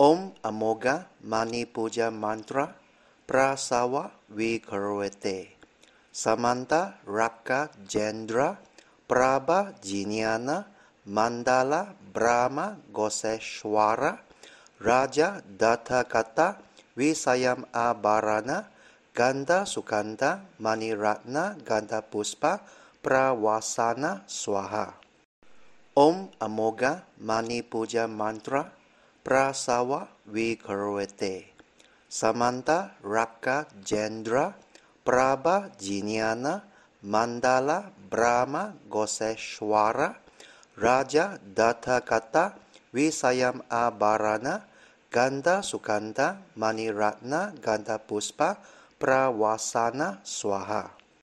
Om Amoga Mani Puja Mantra Prasawa Vikarvete Samanta Raka Jendra Prabha Jiniana Mandala Brahma Goseshwara Raja Datakata Visayam Abarana Ganda Sukanta Maniratna Ganda Puspa Prawasana Swaha. Om Amoga Mani Puja Mantra Prasawa Vikarvete Samanta Raka Jendra Prabha Jiniana Mandala Brahma Goseshwara Raja Datakata Visayam Abarana Ganda Sukanta Maniratna Ganda Puspa Prawasana Swaha.